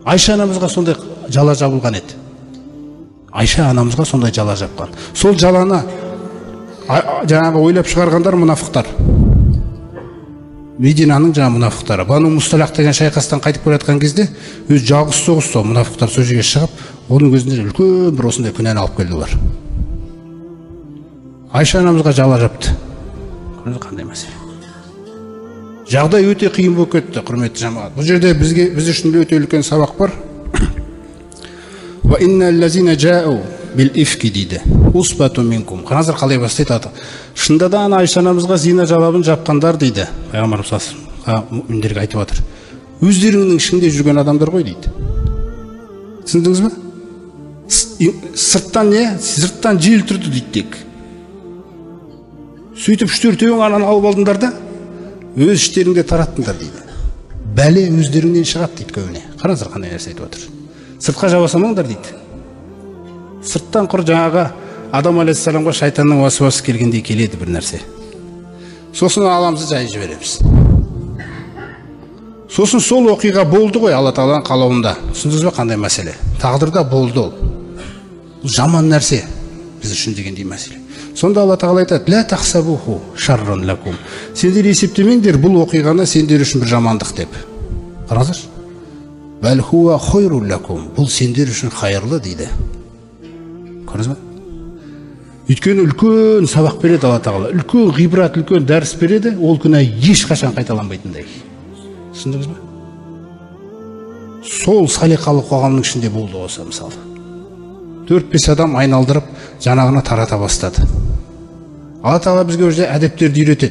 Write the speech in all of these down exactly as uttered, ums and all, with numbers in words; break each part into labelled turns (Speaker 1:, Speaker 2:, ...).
Speaker 1: Айша анамызға сондай жала жабылған еді. Айша анамызға сондай жала жапқан. Сол жаланы жаңағы ойлап шығарғандар мұнафықтар. Мединаның жаңа мұнафықтары. Бану Мусталақ деген шайқастан қайтып келе жатқан кезде өз жалғыз соғыс сол мұнафықтар сол жерге шығып, оның көзінде үлкен бір осындай күнәні алып келді олар. Айша анамызға жала жапты. Қандай мәселе. Жағдай өте қиын болып кетті, құрметті жамағат. Бұл жерде бізге біз үшін өте үлкен сабақ бар. Ва инналлазина жау бил ифки дейді. Усбату минкум. Қазір қалай бастайды аты. Шында да ана Айша анамызға зина жалабын жапқандар дейді. Пайғамбарымыз мүминдерге айтып жатыр. Өздеріңнің ішінде жүрген адамдар ғой дейді. Түсіндіңіз бе? Сырттан не? Сырттан жел тұрды дейді тек. Сөйтіп үш-төртеуің ананы алып алдыңдар да өз іштеріңде тараттыңдар дейді. Бәле өздеріңнен шығады дейді көбіне. Қараңыздар қандай нәрсе айтып отыр. Сыртқа жабасамаңдар дейді. Сырттан құр жаңағы Адам алейхиссаламға шайтанның уасуасы келгендей келеді бір нәрсе. Сосын аламызды жайып жібереміз. Сосын сол оқиға болды ғой Алла Тағаланың қалауында. Түсіндіңіз бе қандай мәселе? Тағдырда болды ол. Бұл жаман нәрсе біз үшін дегендей мәселе. Сонда Алла Тағала айтады: "Ла тахсабуху шарран лакум." Сендер есептемеңдер бұл оқиғаны сендер үшін бір жамандық деп. Қараңыздар. "Бәл хуа хойрун лакум." Бұл сендер үшін хайырлы дейді. Көрдіңіз бе? Өйткені үлкен сабақ береді Алла Тағала. Үлкен ғибрат, үлкен дәріс береді, ол күнә ешқашан қайталанбайтындай. Түсіндіңіз бе? Сол салиқалы қоғамның ішінде болды осы мысалы. төрт-бес адам айналдырып жанағына тарата бастады. Алла Тағала бізге өзі әдептерді үйретеді.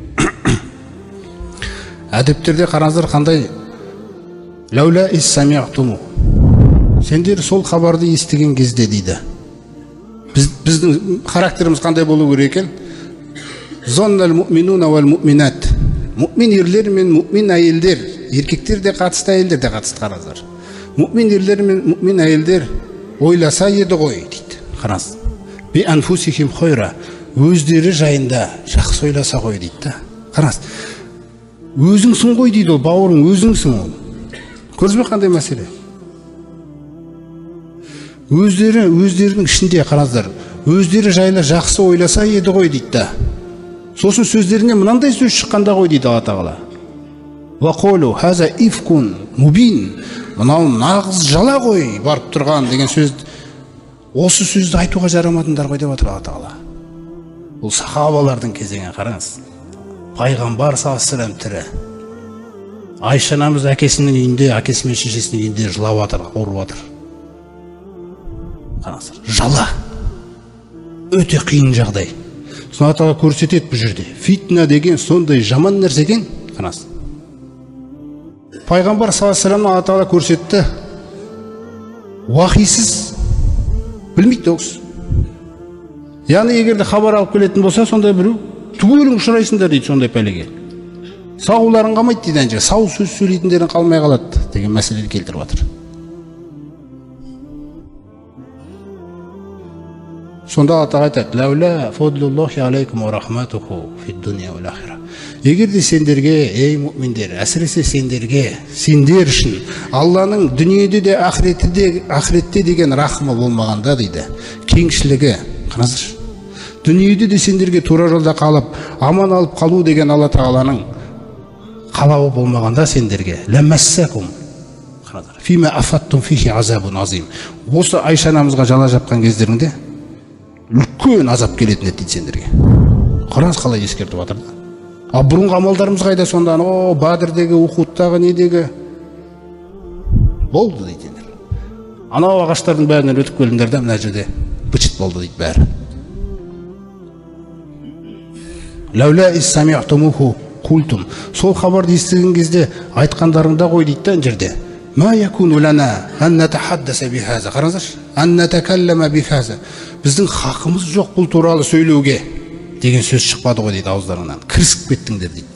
Speaker 1: Әдептерде қараңыздар қандай? Лаула ис самиътуму. Сендер сол хабарды естіген кезде дейді. Біз біздің характеріміз қандай болу керек екен? Зоннал муъминуна вал муъминат. Муъмин ерлер мен муъмин әйелдер, еркектер де қатысты, әйелдер де қатысты қараңыздар. Муъмин ерлер мен муъмин әйелдер ойласа еді ғой дейді. Қараңыз. Би анфусихим хойра. Өздері жайында жақсы ойласа ғой дейді да. Қараңыз. Өзіңсің ғой дейді ол, бауырың өзіңсің ол. Көрдіңіз бе қандай мәселе? Өздері өздерінің ішінде қараңыздар. Өздері жайлы жақсы ойласа еді ғой дейді да. Сосын сөздеріне мынандай сөз шыққанда ғой дейді Алла Тағала. Ва қолу хаза ифкун мубин. Мынау нағыз жала ғой барып тұрған деген сөз. Осы сөзді айтуға жарамадыңдар ғой деп отыр Алла Тағала. Бұл сахабалардың кезеңі қараңыз. Пайғамбар саллаллаху алейхи ва саллям тірі. Айша анамыз әкесінің үйінде, әкесі мен шешесінің үйінде жылап жатыр, ауырып жатыр. Қараңыздар, жала. Өте қиын жағдай. Алла Тағала көрсетеді бұл жерде. Фитна деген сондай жаман нәрсе екен, қараңыз. Пайғамбар саллаллаху алейхи ва саллямны Алла Тағала көрсетті. Уахисіз білмейді осы. Яғни егерде хабар алып келетін болса, сондай біреу түгелің ұшырайсыңдар дейді сондай пәлеге. Сауларын қалмайды дейді әнже. Сау сөз сөйлейтіндерін қалмай қалады деген мәселені келтіріп жатыр. Сонда Алла Тағала айтады: "Лаула фадлуллахи алейкум ва рахматуху фид дуния вал ахира." Егер де сендерге, ей муъминдер, әсіресе сендерге, сендер үшін Алланың дүниеде де ахиретте де ахиретте деген рахымы болмағанда дейді, кеңшілігі, қараңыздар. Дүниеде де сендерге тура жолда қалып, аман алып қалу деген Алла Тағаланың қалауы болмағанда сендерге, ләмәссәкум, қараңыздар, фима афаттум фихи азабун азим. Осы Айша анамызға жала жапқан кездеріңде үлкен азап келетін еді дейді сендерге. Қараңыз қалай ескертіп жатыр да. А бұрынғы амалдарымыз қайда сонда? О, Бадырдегі, Ухудтағы, недегі? Болды дейді. Анау ағаштардың бәрінен өтіп келдіңдер да, мына жерде бычыт болды дейді бәрі. Лаула ис самиътумуху култум. Сол хабарды естіген кезде айтқандарыңда ғой дейді да жерде. Ма якуну лана ан натахаддаса бихаза. Қараңыздар. Ан натакаллама бихаза. Біздің хақымыз жоқ бұл туралы сөйлеуге деген сөз шықпады ғой дейді ауыздарыңнан. Кірісіп кеттіңдер дейді.